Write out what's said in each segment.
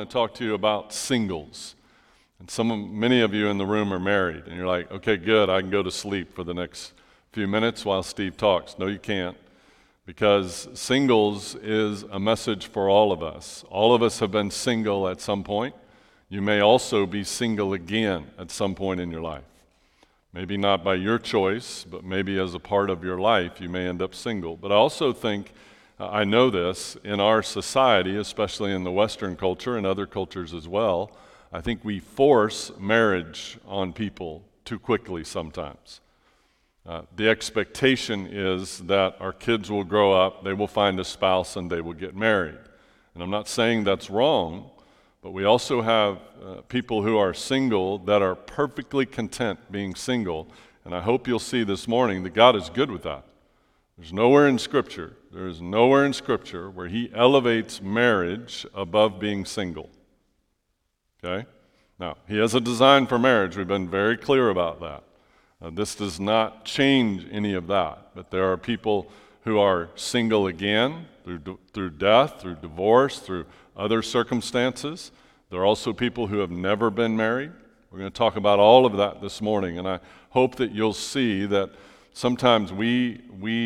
want to talk to you about singles. And many of you in the room are married, and you're like, okay, good, I can go to sleep for the next few minutes while Steve talks. No, you can't, because singles is a message for all of us. All of us have been single at some point. You may also be single again at some point in your life. Maybe not by your choice, but maybe as a part of your life, you may end up single. But I also think, I know this, in our society, especially in the Western culture and other cultures as well, I think we force marriage on people too quickly sometimes. The expectation is that our kids will grow up, they will find a spouse, and they will get married. And I'm not saying that's wrong, but we also have people who are single that are perfectly content being single. And I hope you'll see this morning that God is good with that. There is nowhere in Scripture where He elevates marriage above being single. Okay? Now, He has a design for marriage. We've been very clear about that. This does not change any of that. But there are people who are single again through death, through divorce, through other circumstances. There are also people who have never been married. We're going to talk about all of that this morning. And I hope that you'll see that sometimes we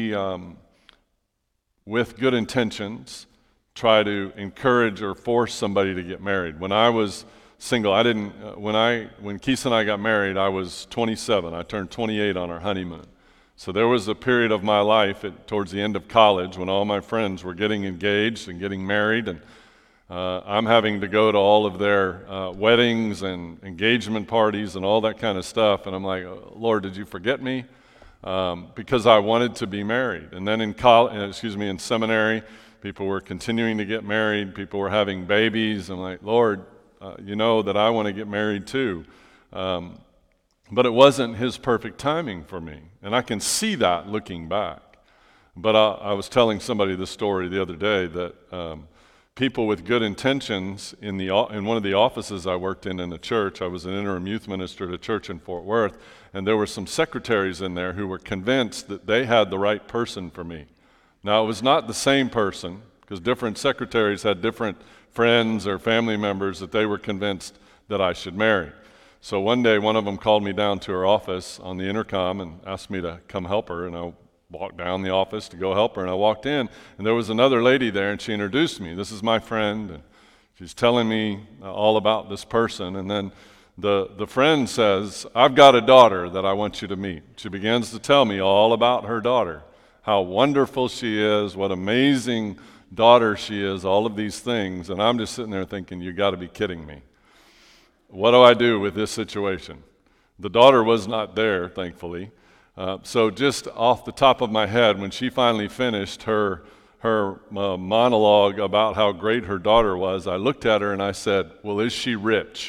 with good intentions, try to encourage or force somebody to get married. When I was single, when Keith and I got married, I was 27. I turned 28 on our honeymoon. So there was a period of my life towards the end of college when all my friends were getting engaged and getting married, and I'm having to go to all of their weddings and engagement parties and all that kind of stuff. And I'm like, Lord, did you forget me? Because I wanted to be married. And then in seminary, people were continuing to get married. People were having babies. I'm like, Lord, you know that I want to get married too. But it wasn't His perfect timing for me. And I can see that looking back. But I was telling somebody this story the other day that people with good intentions in one of the offices I worked in the church, I was an interim youth minister at a church in Fort Worth, and there were some secretaries in there who were convinced that they had the right person for me. Now, it was not the same person, because different secretaries had different friends or family members that they were convinced that I should marry. So one day, one of them called me down to her office on the intercom and asked me to come help her, and I walked down the office to go help her, and I walked in, and there was another lady there, and she introduced me. This is my friend, and she's telling me all about this person, and then the friend says, I've got a daughter that I want you to meet. She begins to tell me all about her daughter, how wonderful she is, what amazing daughter she is, all of these things, and I'm just sitting there thinking, you got to be kidding me. What do I do with this situation? The daughter was not there, thankfully. So just off the top of my head, when she finally finished her monologue about how great her daughter was, I looked at her and I said, well, is she rich?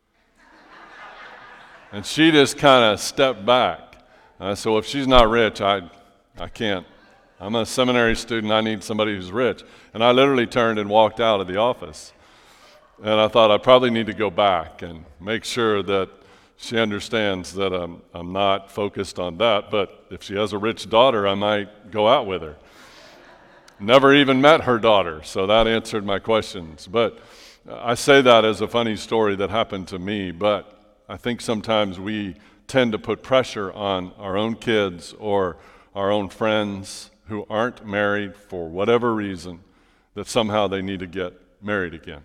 And she just kind of stepped back. I said, well, if she's not rich, I can't. I'm a seminary student. I need somebody who's rich. And I literally turned and walked out of the office. And I thought I probably need to go back and make sure that she understands that I'm not focused on that, but if she has a rich daughter, I might go out with her. Never even met her daughter, so that answered my questions. But I say that as a funny story that happened to me, but I think sometimes we tend to put pressure on our own kids or our own friends who aren't married for whatever reason, that somehow they need to get married again.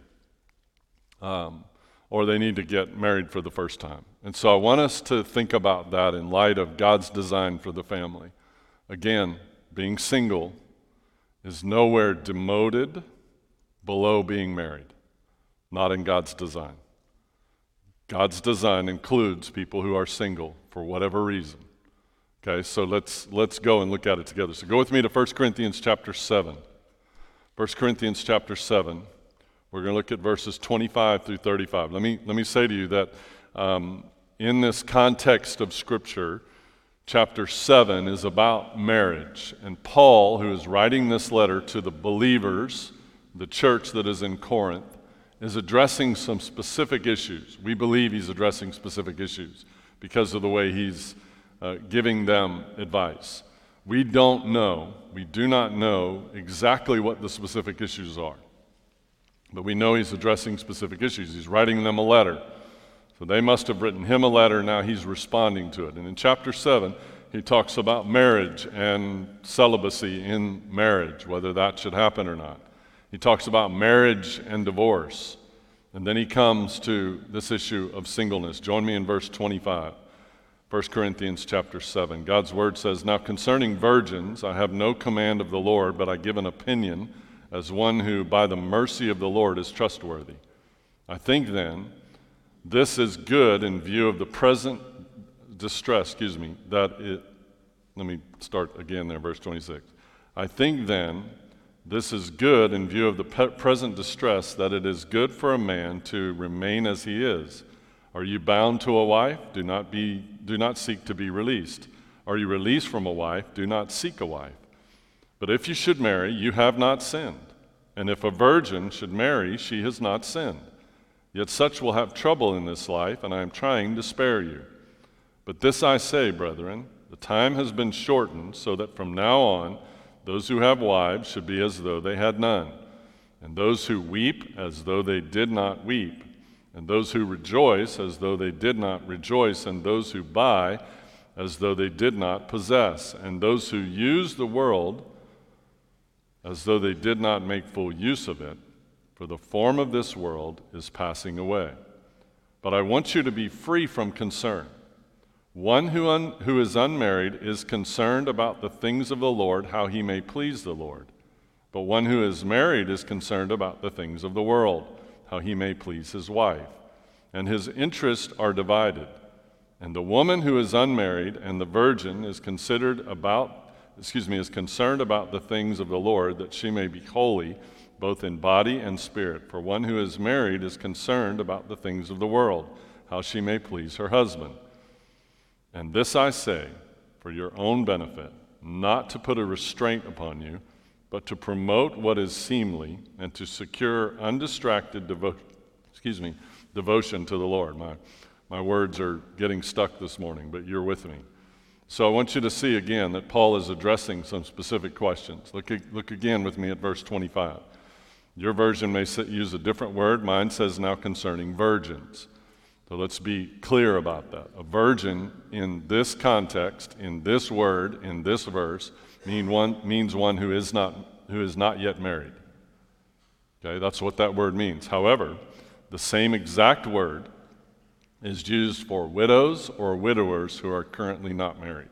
Or they need to get married for the first time. And so I want us to think about that in light of God's design for the family. Again, being single is nowhere demoted below being married, not in God's design. God's design includes people who are single for whatever reason. Okay, so let's go and look at it together. So go with me to 1 Corinthians chapter 7. 1 Corinthians chapter 7. We're going to look at verses 25 through 35. Let me say to you that in this context of Scripture, chapter 7 is about marriage. And Paul, who is writing this letter to the believers, the church that is in Corinth, is addressing some specific issues. We believe he's addressing specific issues because of the way he's giving them advice. We do not know exactly what the specific issues are. But we know he's addressing specific issues. He's writing them a letter. So they must have written him a letter, now he's responding to it. And in chapter 7, he talks about marriage and celibacy in marriage, whether that should happen or not. He talks about marriage and divorce. And then he comes to this issue of singleness. Join me in verse 25, 1 Corinthians chapter 7. God's word says, "Now concerning virgins, I have no command of the Lord, but I give an opinion as one who by the mercy of the Lord is trustworthy. I think then, this is good in view of the present distress, let me start again there, verse 26. I think then, this is good in view of the present distress, that it is good for a man to remain as he is. Are you bound to a wife? Do not seek to be released. Are you released from a wife? Do not seek a wife. But if you should marry, you have not sinned. And if a virgin should marry, she has not sinned. Yet such will have trouble in this life, and I am trying to spare you. But this I say, brethren, the time has been shortened, so that from now on those who have wives should be as though they had none, and those who weep as though they did not weep, and those who rejoice as though they did not rejoice, and those who buy as though they did not possess, and those who use the world as though they did not make full use of it. For the form of this world is passing away. But I want you to be free from concern. One who is unmarried is concerned about the things of the Lord, how he may please the Lord. But one who is married is concerned about the things of the world, how he may please his wife. And his interests are divided. And the woman who is unmarried and the virgin is concerned about the things of the Lord, that she may be holy, both in body and spirit. For one who is married is concerned about the things of the world, how she may please her husband. And this I say for your own benefit, not to put a restraint upon you, but to promote what is seemly and to secure undistracted devotion to the Lord. My words are getting stuck this morning, but you're with me. So I want you to see again that Paul is addressing some specific questions. Look again with me at verse 25. Your version may use a different word. Mine says now concerning virgins. So let's be clear about that. A virgin in this context, in this word, in this verse, means one who is not yet married. Okay, that's what that word means. However, the same exact word is used for widows or widowers who are currently not married.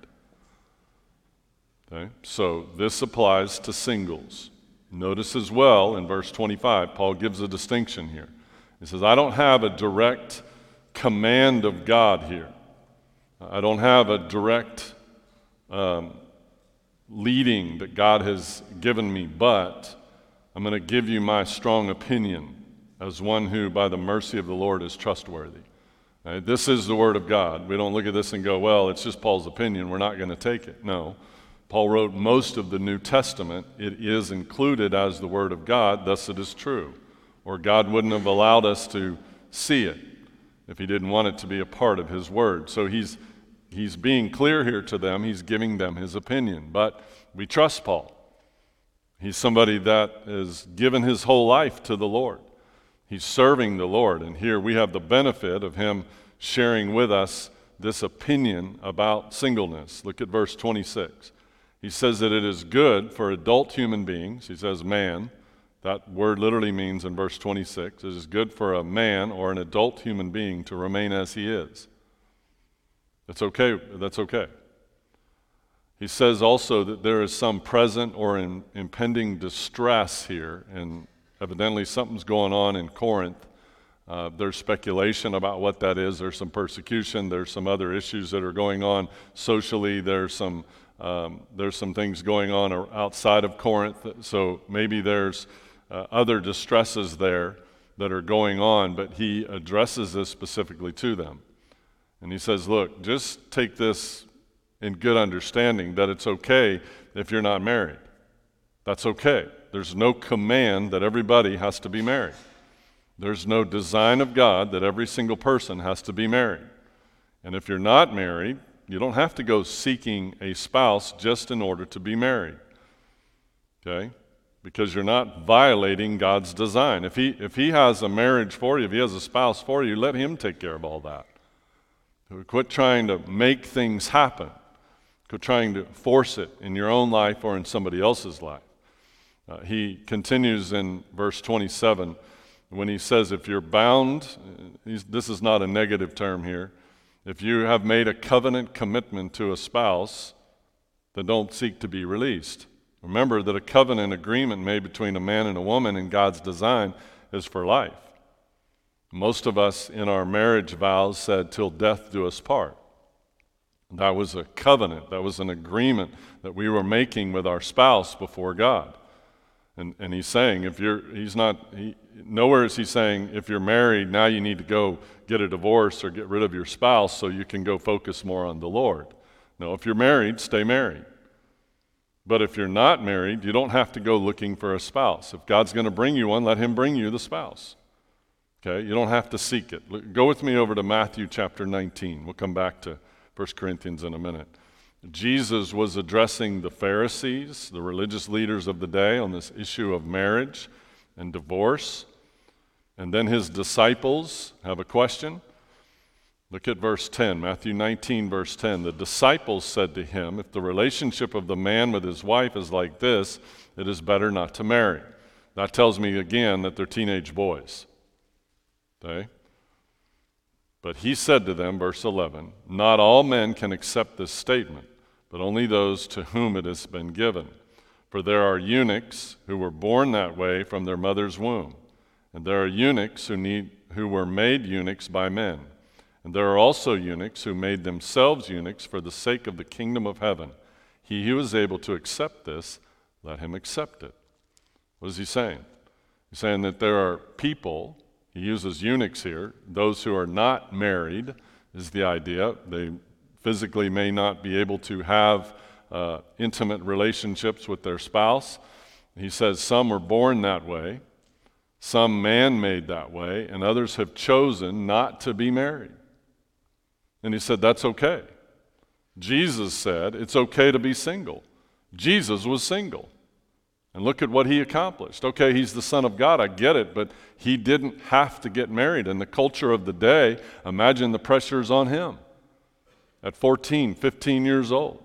Okay, so this applies to singles. Notice as well in verse 25, Paul gives a distinction here. He says, I don't have a direct command of God here. I don't have a direct leading that God has given me, but I'm going to give you my strong opinion as one who, by the mercy of the Lord, is trustworthy. Right? This is the Word of God. We don't look at this and go, well, it's just Paul's opinion. We're not going to take it. No. Paul wrote most of the New Testament. It is included as the Word of God, thus it is true. Or God wouldn't have allowed us to see it if he didn't want it to be a part of his Word. So he's being clear here to them. He's giving them his opinion. But we trust Paul. He's somebody that has given his whole life to the Lord. He's serving the Lord, and here we have the benefit of him sharing with us this opinion about singleness. Look at verse 26. He says that it is good for adult human beings. He says man. That word literally means in verse 26, it is good for a man or an adult human being to remain as he is. That's okay. That's okay. He says also that there is some present or impending distress here, and evidently something's going on in Corinth. There's speculation about what that is. There's some persecution. There's some other issues that are going on socially. There's some things going on outside of Corinth. So maybe there's other distresses there that are going on, but he addresses this specifically to them. And he says, look, just take this in good understanding that it's okay if you're not married. That's okay. There's no command that everybody has to be married. There's no design of God that every single person has to be married. And if you're not married, you don't have to go seeking a spouse just in order to be married. Okay? because you're not violating God's design. If he has a marriage for you, if he has a spouse for you, let him take care of all that. Quit trying to make things happen. Quit trying to force it in your own life or in somebody else's life. He continues in verse 27 when he says, if you're bound, this is not a negative term here, if you have made a covenant commitment to a spouse, then don't seek to be released. Remember that a covenant agreement made between a man and a woman in God's design is for life. Most of us in our marriage vows said, till death do us part. That was a covenant. That was an agreement that we were making with our spouse before God. And he's saying, nowhere is he saying, if you're married, now you need to go get a divorce or get rid of your spouse so you can go focus more on the Lord. No, if you're married, stay married. But if you're not married, you don't have to go looking for a spouse. If God's going to bring you one, let him bring you the spouse. Okay, you don't have to seek it. Go with me over to Matthew chapter 19. We'll come back to 1 Corinthians in a minute. Jesus was addressing the Pharisees, the religious leaders of the day, on this issue of marriage and divorce. And then his disciples have a question. Look at verse 10, Matthew 19, verse 10. The disciples said to him, if the relationship of the man with his wife is like this, it is better not to marry. That tells me again that they're teenage boys. Okay? But he said to them, verse 11, not all men can accept this statement, but only those to whom it has been given. For there are eunuchs who were born that way from their mother's womb, and there are eunuchs who were made eunuchs by men. And there are also eunuchs who made themselves eunuchs for the sake of the kingdom of heaven. He who is able to accept this, let him accept it. What is he saying? He's saying that there are people, he uses eunuchs here, those who are not married is the idea. They physically may not be able to have intimate relationships with their spouse. He says some were born that way, some man-made that way, and others have chosen not to be married. And he said, that's okay. Jesus said, it's okay to be single. Jesus was single. And look at what he accomplished. Okay, he's the Son of God, I get it, but he didn't have to get married. In the culture of the day, imagine the pressures on him at 14, 15 years old.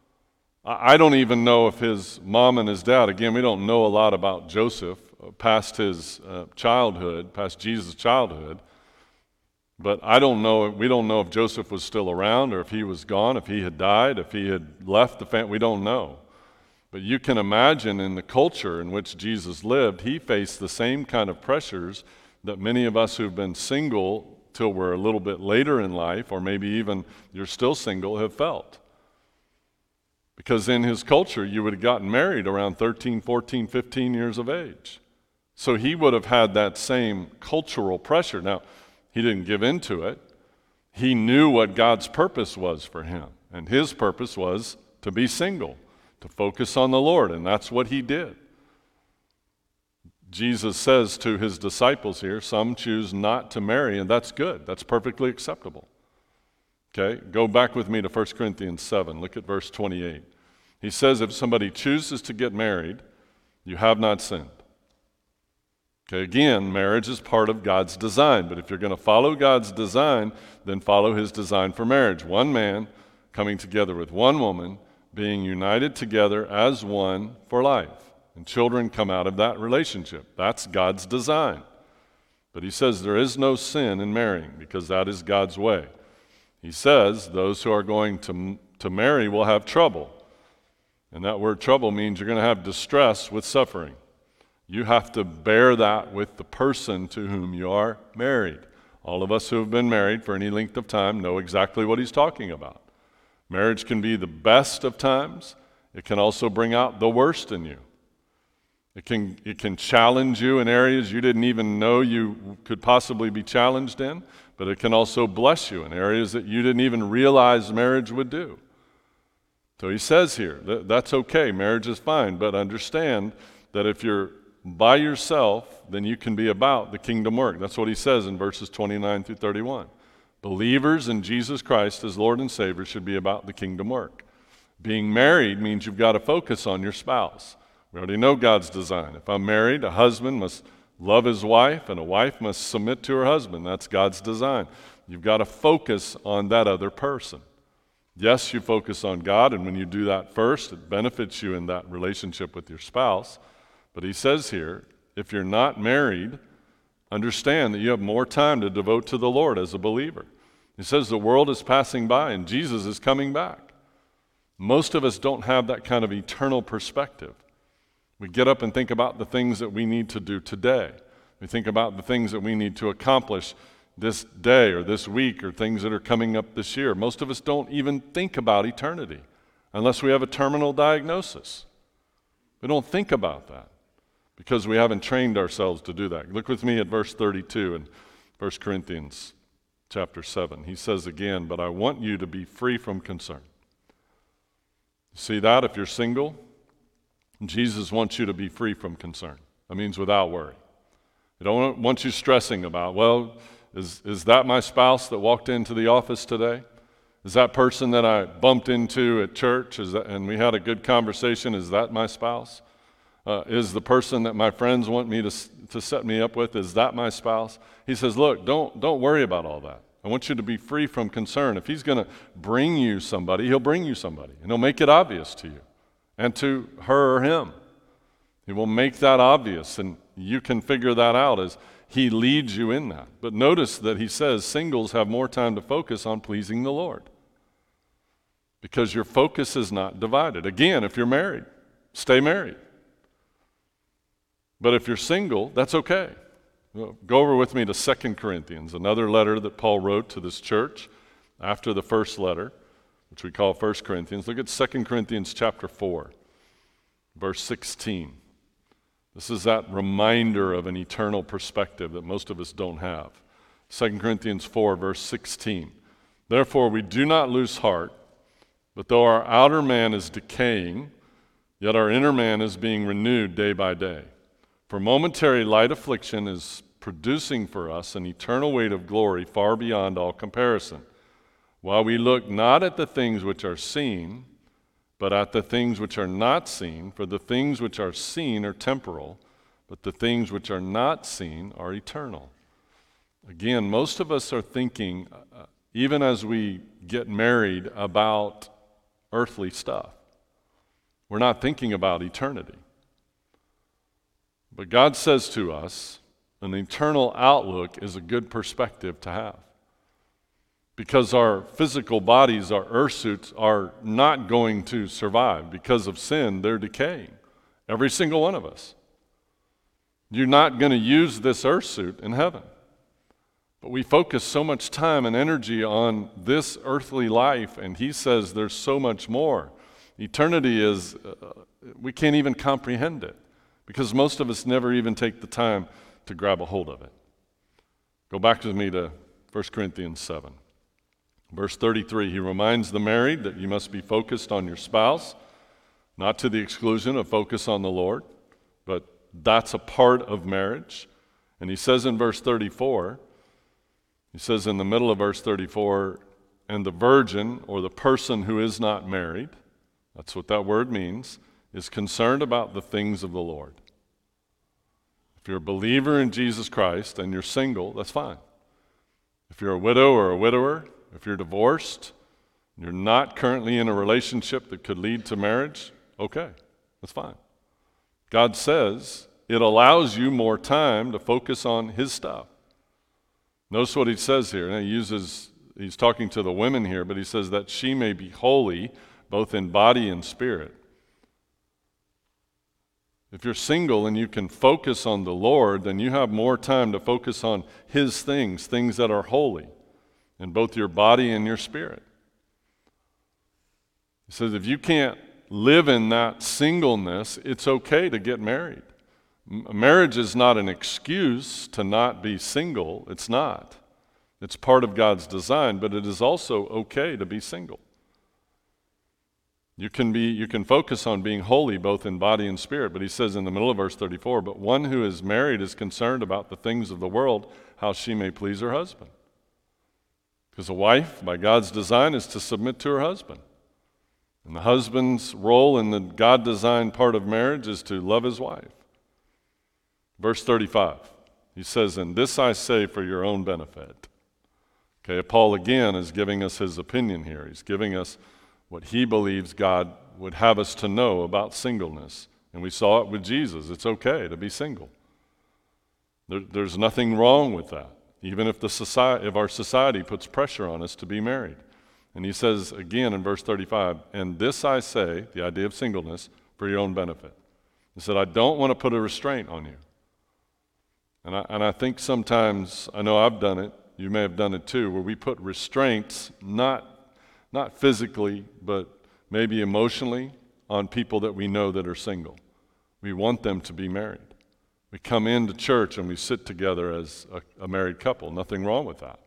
I don't even know if his mom and his dad, again, we don't know a lot about Joseph past his childhood, past Jesus' childhood. But we don't know if Joseph was still around or if he was gone, if he had died, if he had left the family. We don't know. But you can imagine in the culture in which Jesus lived, he faced the same kind of pressures that many of us who've been single till we're a little bit later in life, or maybe even you're still single, have felt. Because in his culture, you would have gotten married around 13, 14, 15 years of age. So he would have had that same cultural pressure. Now, he didn't give in to it. He knew what God's purpose was for him. And his purpose was to be single, to focus on the Lord. And that's what he did. Jesus says to his disciples here, some choose not to marry, and that's good. That's perfectly acceptable. Okay, go back with me to 1 Corinthians 7. Look at verse 28. He says if somebody chooses to get married, you have not sinned. Okay, again, marriage is part of God's design, but if you're going to follow God's design, then follow his design for marriage. One man coming together with one woman, being united together as one for life. And children come out of that relationship. That's God's design. But he says there is no sin in marrying because that is God's way. He says those who are going to marry will have trouble. And that word trouble means you're going to have distress with suffering. You have to bear that with the person to whom you are married. All of us who have been married for any length of time know exactly what he's talking about. Marriage can be the best of times. It can also bring out the worst in you. It can challenge you in areas you didn't even know you could possibly be challenged in, but it can also bless you in areas that you didn't even realize marriage would do. So he says here, that's okay, marriage is fine, but understand that if you're by yourself, then you can be about the kingdom work. That's what he says in verses 29 through 31. Believers in Jesus Christ as Lord and Savior should be about the kingdom work. Being married means you've got to focus on your spouse. We already know God's design. If I'm married, a husband must love his wife, and a wife must submit to her husband. That's God's design. You've got to focus on that other person. Yes, you focus on God, and when you do that first, it benefits you in that relationship with your spouse. But he says here, if you're not married, understand that you have more time to devote to the Lord as a believer. He says the world is passing by and Jesus is coming back. Most of us don't have that kind of eternal perspective. We get up and think about the things that we need to do today. We think about the things that we need to accomplish this day or this week or things that are coming up this year. Most of us don't even think about eternity unless we have a terminal diagnosis. We don't think about that because we haven't trained ourselves to do that. Look with me at verse 32 in 1 Corinthians chapter 7. He says again, but I want you to be free from concern. See that if you're single? Jesus wants you to be free from concern. That means without worry. He don't want you stressing about, well, is that my spouse that walked into the office today? Is that person that I bumped into at church and we had a good conversation, is that my spouse? Is the person that my friends want me to set me up with, is that my spouse? He says, look, don't worry about all that. I want you to be free from concern. If he's going to bring you somebody, he'll bring you somebody, and he'll make it obvious to you and to her or him. He will make that obvious, and you can figure that out as he leads you in that. But notice that he says singles have more time to focus on pleasing the Lord because your focus is not divided. Again, if you're married, stay married. But if you're single, that's okay. Go over with me to 2 Corinthians, another letter that Paul wrote to this church after the first letter, which we call 1 Corinthians. Look at 2 Corinthians chapter 4, verse 16. This is that reminder of an eternal perspective that most of us don't have. 2 Corinthians 4, verse 16. Therefore, we do not lose heart, but though our outer man is decaying, yet our inner man is being renewed day by day. For momentary light affliction is producing for us an eternal weight of glory far beyond all comparison, while we look not at the things which are seen, but at the things which are not seen. For the things which are seen are temporal, but the things which are not seen are eternal. Again, most of us are thinking, even as we get married, about earthly stuff. We're not thinking about eternity. But God says to us, an eternal outlook is a good perspective to have. Because our physical bodies, our earth suits, are not going to survive. Because of sin, they're decaying. Every single one of us. You're not going to use this earth suit in heaven. But we focus so much time and energy on this earthly life, and he says there's so much more. Eternity is, we can't even comprehend it. Because most of us never even take the time to grab a hold of it. Go back with me to 1 Corinthians 7. Verse 33, he reminds the married that you must be focused on your spouse, not to the exclusion of focus on the Lord, but that's a part of marriage. And he says in verse 34, he says in the middle of verse 34, and the virgin or the person who is not married, that's what that word means, is concerned about the things of the Lord. If you're a believer in Jesus Christ and you're single, that's fine. If you're a widow or a widower, if you're divorced, you're not currently in a relationship that could lead to marriage, okay, that's fine. God says it allows you more time to focus on his stuff. Notice what he says here. And he's talking to the women here, but he says that she may be holy both in body and spirit. If you're single and you can focus on the Lord, then you have more time to focus on his things that are holy, in both your body and your spirit. He says if you can't live in that singleness, it's okay to get married. Marriage is not an excuse to not be single. It's not. It's part of God's design, but it is also okay to be single. You can focus on being holy both in body and spirit, but he says in the middle of verse 34, but one who is married is concerned about the things of the world, how she may please her husband. Because a wife, by God's design, is to submit to her husband. And the husband's role in the God-designed part of marriage is to love his wife. Verse 35, he says, "And this I say for your own benefit." Okay, Paul again is giving us his opinion here. He's giving us what he believes God would have us to know about singleness. And we saw it with Jesus. It's okay to be single. There's nothing wrong with that, even if our society puts pressure on us to be married. And he says again in verse 35, "And this I say," the idea of singleness, "for your own benefit." He said, I don't want to put a restraint on you. And I think sometimes, I know I've done it, you may have done it too, where we put restraints, not physically, but maybe emotionally, on people that we know that are single. We want them to be married. We come into church and we sit together as a married couple. Nothing wrong with that.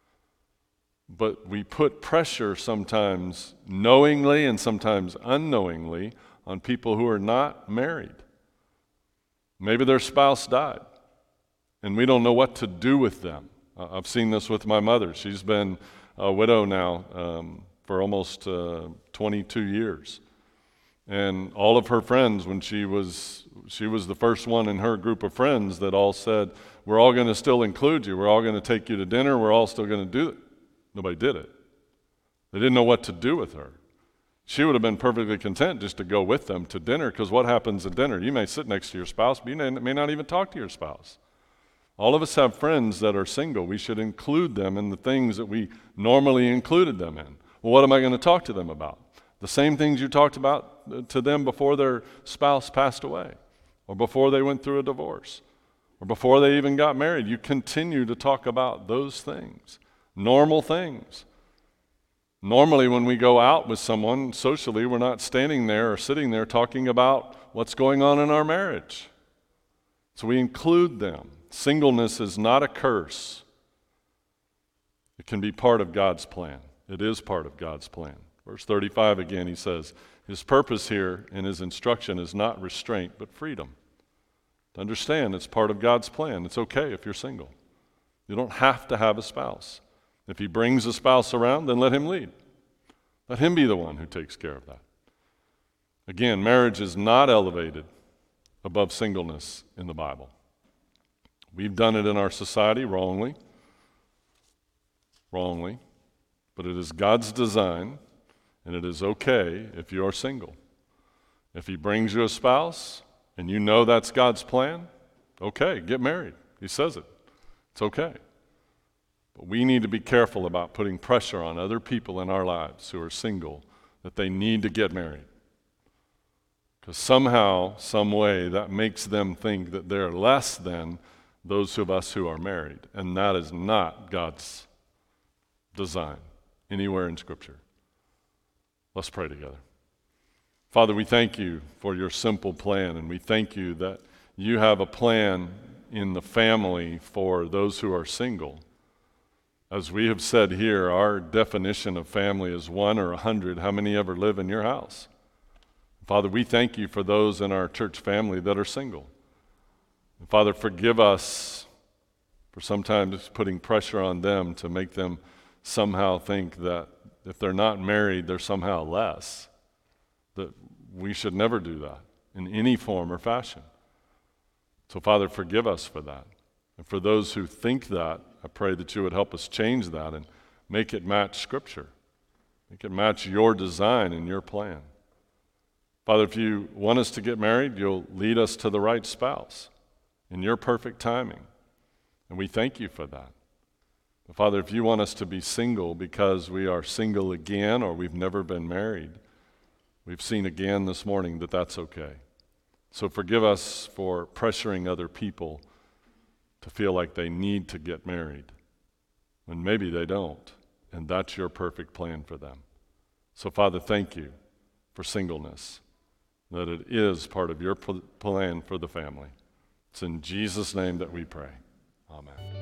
But we put pressure sometimes knowingly and sometimes unknowingly on people who are not married. Maybe their spouse died, and we don't know what to do with them. I've seen this with my mother. She's been a widow now for almost 22 years. And all of her friends, when she was the first one in her group of friends that all said, "We're all going to still include you. We're all going to take you to dinner. We're all still going to do it." Nobody did it. They didn't know what to do with her. She would have been perfectly content just to go with them to dinner, because what happens at dinner? You may sit next to your spouse, but you may not even talk to your spouse. All of us have friends that are single. We should include them in the things that we normally included them in. Well, what am I going to talk to them about? The same things you talked about to them before their spouse passed away, or before they went through a divorce, or before they even got married. You continue to talk about those things. Normal things. Normally, when we go out with someone socially, we're not standing there or sitting there talking about what's going on in our marriage. So we include them. Singleness is not a curse. It can be part of God's plan. It is part of God's plan. Verse 35 again, he says, his purpose here in his instruction is not restraint, but freedom. To understand, it's part of God's plan. It's okay if you're single. You don't have to have a spouse. If he brings a spouse around, then let him lead. Let him be the one who takes care of that. Again, marriage is not elevated above singleness in the Bible. We've done it in our society wrongly, but it is God's design, and it is okay if you are single. If he brings you a spouse, and you know that's God's plan, okay, get married. He says it. It's okay. But we need to be careful about putting pressure on other people in our lives who are single that they need to get married. Because somehow, some way, that makes them think that they're less than those of us who are married. And that is not God's design anywhere in Scripture. Let's pray together. Father, we thank you for your simple plan, and we thank you that you have a plan in the family for those who are single. As we have said here, our definition of family is 1 or 100. How many ever live in your house? Father, we thank you for those in our church family that are single. And Father, forgive us for sometimes putting pressure on them to make them somehow think that if they're not married, they're somehow less. That we should never do that in any form or fashion. So Father, forgive us for that. And for those who think that, I pray that you would help us change that and make it match Scripture. Make it match your design and your plan. Father, if you want us to get married, you'll lead us to the right spouse in your perfect timing. And we thank you for that. But Father, if you want us to be single because we are single again or we've never been married, we've seen again this morning that that's okay. So forgive us for pressuring other people to feel like they need to get married when maybe they don't, and that's your perfect plan for them. So Father, thank you for singleness, that it is part of your plan for the family. It's in Jesus' name that we pray. Amen.